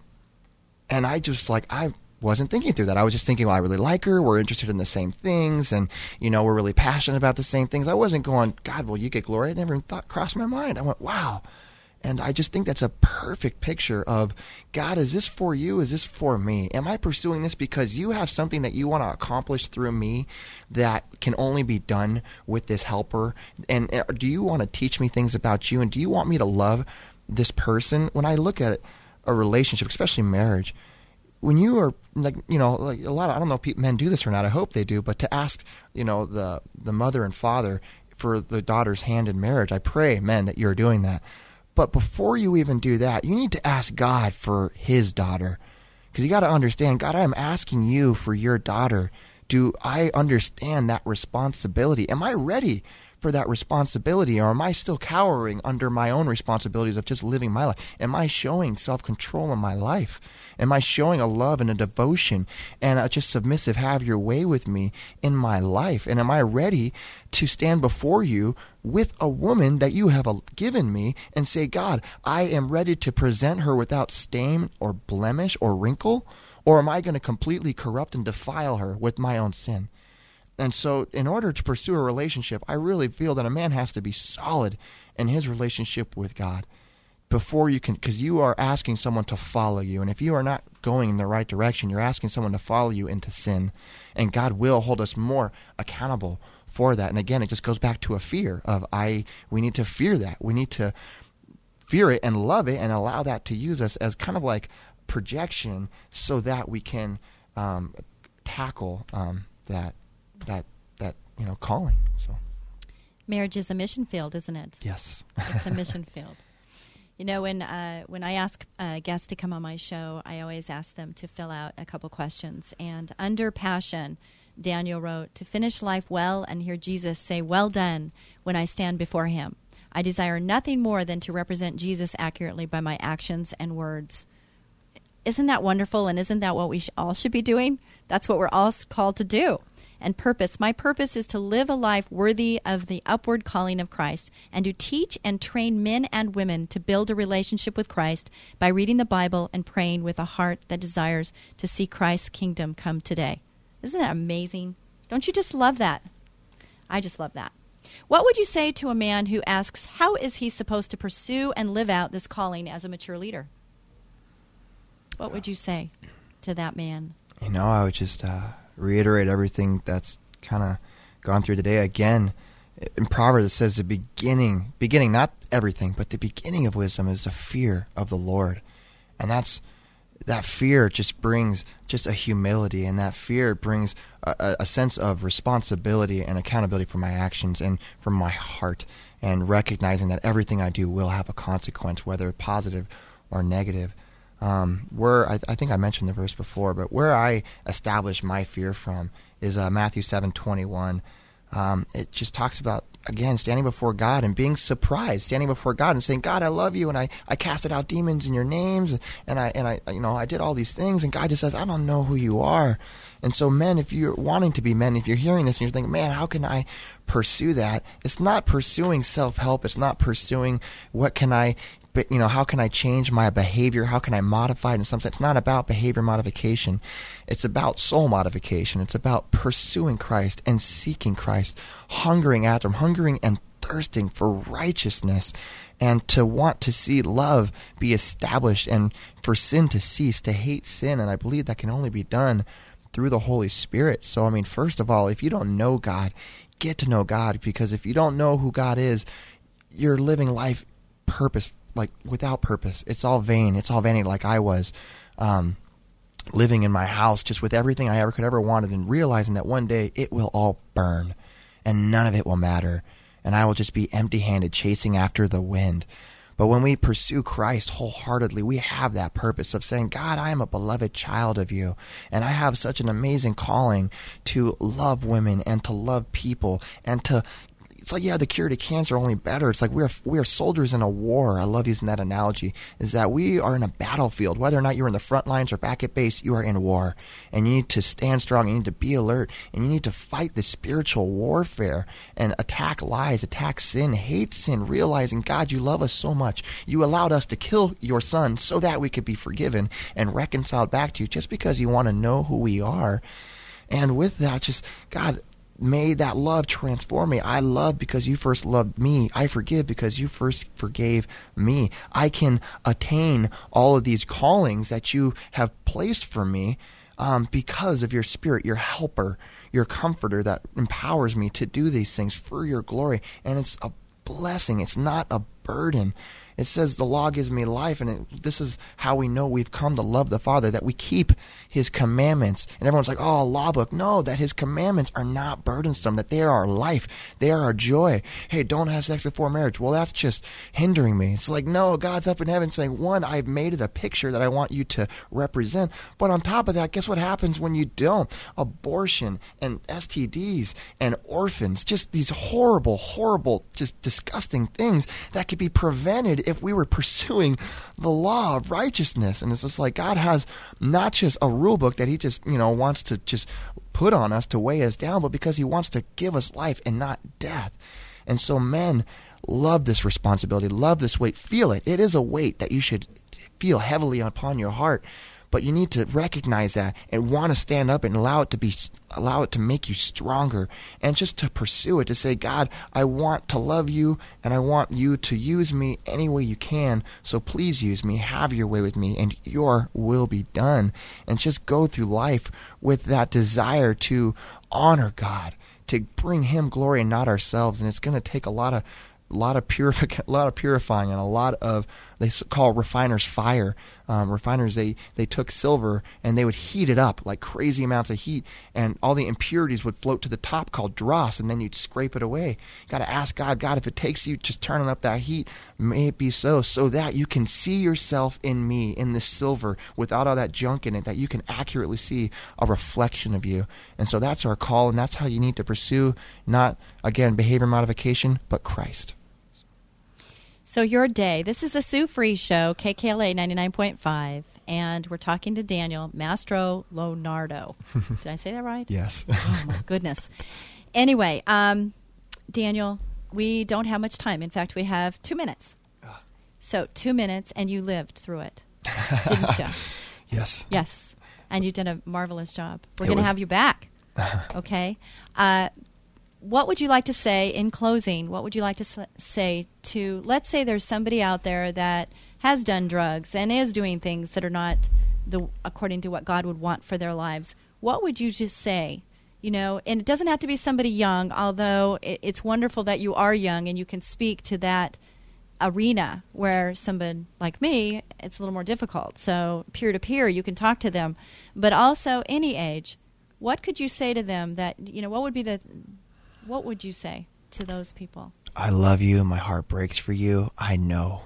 And I just I wasn't thinking through that. I was just thinking, well, I really like her. We're interested in the same things. And, we're really passionate about the same things. I wasn't going, God, will you get glory? I never even crossed my mind. I went, wow. And I just think that's a perfect picture of, God, is this for you? Is this for me? Am I pursuing this because you have something that you want to accomplish through me that can only be done with this helper? And do you want to teach me things about you? And do you want me to love this person? When I look at a relationship, especially marriage, when you are like a lot of, I don't know if men do this or not, I hope they do, but to ask, the mother and father for the daughter's hand in marriage, I pray, men, that you're doing that. But before you even do that, you need to ask God for his daughter. Because you got to understand, God, I am asking you for your daughter. Do I understand that responsibility? Am I ready for that responsibility, or am I still cowering under my own responsibilities of just living my life? Am I showing self-control in my life? Am I showing a love and a devotion and a just submissive, have your way with me in my life? And am I ready to stand before you with a woman that you have given me and say, God, I am ready to present her without stain or blemish or wrinkle? Or am I going to completely corrupt and defile her with my own sin? And so in order to pursue a relationship, I really feel that a man has to be solid in his relationship with God before you can, because you are asking someone to follow you. And if you are not going in the right direction, you're asking someone to follow you into sin. And God will hold us more accountable for that. And again, it just goes back to a fear of we need to fear that. We need to fear it and love it and allow that to use us as kind of like projection so that we can tackle that calling. So marriage is a mission field, isn't it? Yes. It's a mission field. When I ask guests to come on my show, I always ask them to fill out a couple questions. And under passion, Daniel wrote, to finish life well and hear Jesus say, well done, when I stand before him. I desire nothing more than to represent Jesus accurately by my actions and words. Isn't that wonderful? And isn't that what we all should be doing? That's what we're all called to do. And purpose. My purpose is to live a life worthy of the upward calling of Christ and to teach and train men and women to build a relationship with Christ by reading the Bible and praying with a heart that desires to see Christ's kingdom come today. Isn't that amazing? Don't you just love that? I just love that. What would you say to a man who asks, how is he supposed to pursue and live out this calling as a mature leader? What would you say to that man? I would just reiterate everything that's kind of gone through today. Again, in Proverbs it says the beginning, not everything, but the beginning of wisdom is the fear of the Lord. And that fear just brings just a humility, and that fear brings a sense of responsibility and accountability for my actions and from my heart, and recognizing that everything I do will have a consequence, whether positive or negative. I think I mentioned the verse before, but where I establish my fear from is Matthew 7:21. It just talks about, again, standing before God and being surprised, standing before God and saying, God, I love you, and I casted out demons in your names, and I did all these things, and God just says, I don't know who you are. And so, men, if you're wanting to be men, if you're hearing this and you're thinking, man, how can I pursue that? It's not pursuing self-help. It's not pursuing how can I change my behavior? How can I modify it in some sense? It's not about behavior modification. It's about soul modification. It's about pursuing Christ and seeking Christ, hungering after him, hungering and thirsting for righteousness, and to want to see love be established and for sin to cease, to hate sin. And I believe that can only be done through the Holy Spirit. So, first of all, if you don't know God, get to know God, because if you don't know who God is, you're living life without purpose. It's all vain. It's all vanity, like I was living in my house just with everything I could ever wanted, and realizing that one day it will all burn and none of it will matter, and I will just be empty-handed chasing after the wind. But when we pursue Christ wholeheartedly, we have that purpose of saying, God, I am a beloved child of you, and I have such an amazing calling to love women and to love people and to it's like, yeah, the cure to cancer, only better. It's like we are soldiers in a war. I love using that analogy, is that we are in a battlefield. Whether or not you're in the front lines or back at base, you are in war. And you need to stand strong. You need to be alert. And you need to fight the spiritual warfare and attack lies, attack sin, hate sin, realizing, God, you love us so much. You allowed us to kill your son so that we could be forgiven and reconciled back to you, just because you want to know who we are. And with that, just, God, may that love transform me. I love because you first loved me. I forgive because you first forgave me. I can attain all of these callings that you have placed for me because of your Spirit, your helper, your comforter that empowers me to do these things for your glory. And it's a blessing. It's not a burden. It says the law gives me life, and this is how we know we've come to love the Father, that we keep his commandments. And everyone's like, oh, a law book. No, that his commandments are not burdensome, that they are our life. They are our joy. Hey, don't have sex before marriage. Well, that's just hindering me. It's like, no, God's up in heaven saying, one, I've made it a picture that I want you to represent. But on top of that, guess what happens when you don't? Abortion and STDs and orphans, just these horrible, horrible, just disgusting things that could be prevented if we were pursuing the law of righteousness. And it's just like, God has not just a rule book that he just, wants to just put on us to weigh us down, but because he wants to give us life and not death. And so men, love this responsibility, love this weight, feel it. It is a weight that you should feel heavily upon your heart. But you need to recognize that and want to stand up and allow it to make you stronger, and just to pursue it, to say, God, I want to love you, and I want you to use me any way you can. So please use me, have your way with me, and your will be done. And just go through life with that desire to honor God, to bring him glory and not ourselves. And it's going to take a lot of purifying, and a lot of, they call refiners fire. Refiners, they took silver and they would heat it up like crazy amounts of heat, and all the impurities would float to the top, called dross, and then you'd scrape it away. You got to ask God, if it takes you just turning up that heat, may it be so that you can see yourself in me, in this silver, without all that junk in it, that you can accurately see a reflection of you. And so that's our call, and that's how you need to pursue, not, again, behavior modification, but Christ. So your day, this is the Sue Fries Show, KKLA 99.5, and we're talking to Daniel Mastrolonardo. Did I say that right? Yes. Oh, my goodness. Anyway, Daniel, we don't have much time. In fact, we have 2 minutes. So 2 minutes, and you lived through it, didn't you? Yes. Yes, and you did a marvelous job. We're going to have you back, okay? What would you like to say in closing? What would you like to say to, let's say there's somebody out there that has done drugs and is doing things that are not according to what God would want for their lives. What would you just say? And it doesn't have to be somebody young, although it's wonderful that you are young and you can speak to that arena, where somebody like me, it's a little more difficult. So peer-to-peer, you can talk to them. But also any age, what could you say to them that, what would you say to those people? I love you. My heart breaks for you. I know.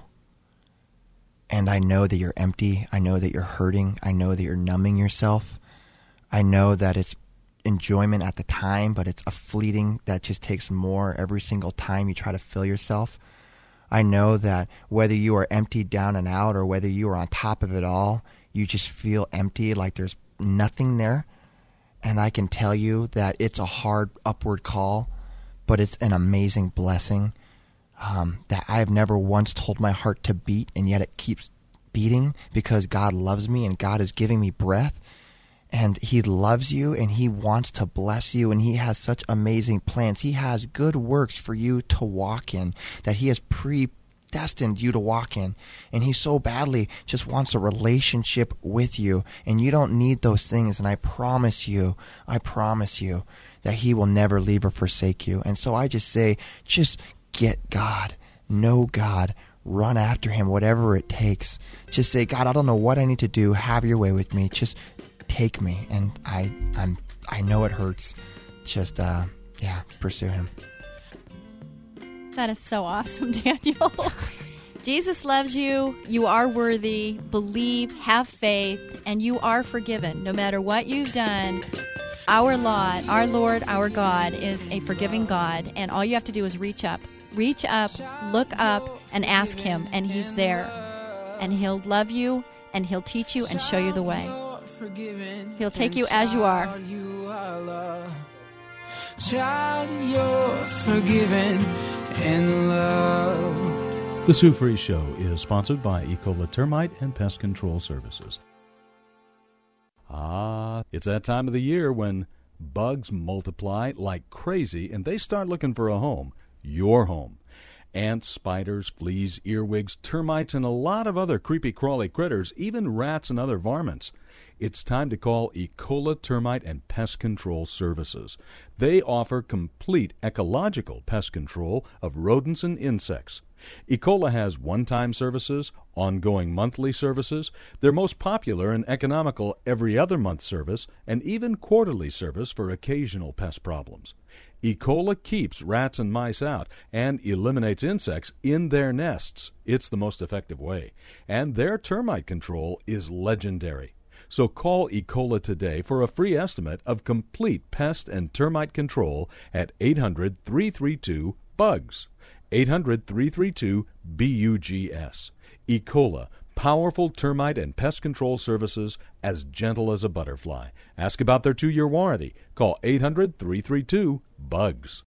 And I know that you're empty. I know that you're hurting. I know that you're numbing yourself. I know that it's enjoyment at the time, but it's a fleeting that just takes more every single time you try to fill yourself. I know that whether you are emptied down and out or whether you are on top of it all, you just feel empty, like there's nothing there. And I can tell you that it's a hard upward call, but it's an amazing blessing that I have never once told my heart to beat, and yet it keeps beating because God loves me and God is giving me breath. And he loves you and he wants to bless you, and he has such amazing plans. He has good works for you to walk in, that he has predestined you to walk in. And he so badly just wants a relationship with you, and you don't need those things. And I promise you that he will never leave or forsake you. And so I just say, just get God, know God, run after him, whatever it takes. Just say, God, I don't know what I need to do. Have your way with me. Just take me. And I know it hurts. Just pursue him. That is so awesome, Daniel. Jesus loves you. You are worthy. Believe, have faith, and you are forgiven. No matter what you've done, Our Lord, our God is a forgiving God, and all you have to do is reach up, look up, and ask Him, and He's there. And He'll love you, and He'll teach you and show you the way. He'll take you as you are. Child, you're forgiven and loved. The Sue Fries Show is sponsored by Ecola Termite and Pest Control Services. It's that time of the year when bugs multiply like crazy and they start looking for a home, your home. Ants, spiders, fleas, earwigs, termites, and a lot of other creepy crawly critters, even rats and other varmints. It's time to call Ecola Termite and Pest Control Services. They offer complete ecological pest control of rodents and insects. Ecola has one-time services, ongoing monthly services, their most popular and economical every other month service, and even quarterly service for occasional pest problems. Ecola keeps rats and mice out and eliminates insects in their nests. It's the most effective way. And their termite control is legendary. So call Ecola today for a free estimate of complete pest and termite control at 800-332-BUGS. 800-332-BUGS. Ecola, powerful termite and pest control services as gentle as a butterfly. Ask about their 2-year warranty. Call 800-332-BUGS.